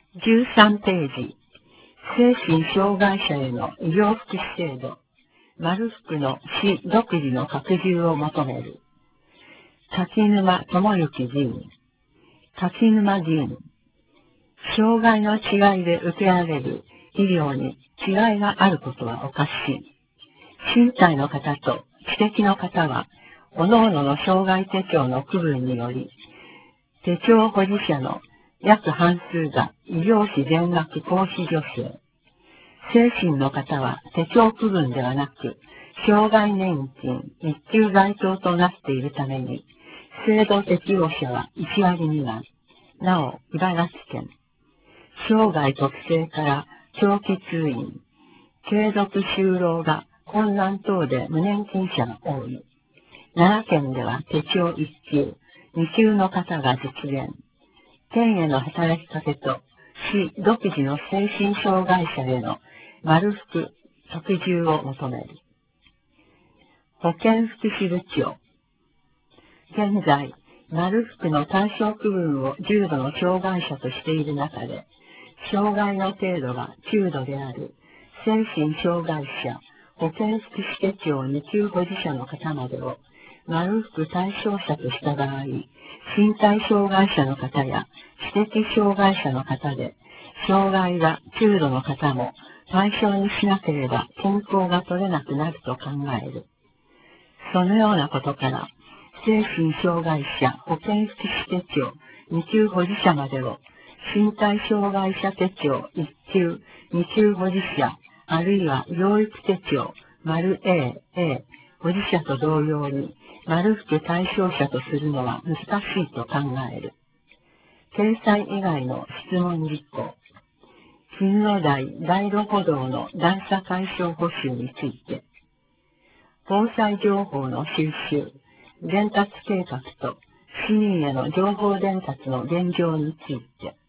13ページ、精神障害者への医療福祉制度、丸福の市独自の拡充を求める。柿沼智之議員、柿沼議員、障害の違いで受けられる医療に違いがあることはおかしい。身体の方と知的の方は、各々の障害手帳の区分により、手帳保持者の約半数が医療費全額公費助成。精神の方は手帳区分ではなく、障害年金一級該当となっているために、制度適用者は1割未満。なお、茨城県。生涯特性から長期通院、継続就労が困難等で無年金者が多い。奈良県では手帳1級、2級の方が実現。県への働きかけと市独自の精神障害者への丸福拡充を求める。保健福祉部長。現在、丸福の対象区分を重度の障害者としている中で、障害の程度が中度である精神障害者保健福祉手帳2級保持者の方までを丸福対象者とした場合、身体障害者の方や知的障害者の方で、障害が中度の方も対象にしなければ健康が取れなくなると考える。そのようなことから、精神障害者保健福祉手帳2級保持者までを身体障害者手帳1級、2級保持者、あるいは療育手帳、丸 A、保持者と同様に、丸福対象者とするのは難しいと考える。掲載以外の質問事項。金野台大路歩道の段差解消補修について、防災情報の収集、伝達計画と市民への情報伝達の現状について、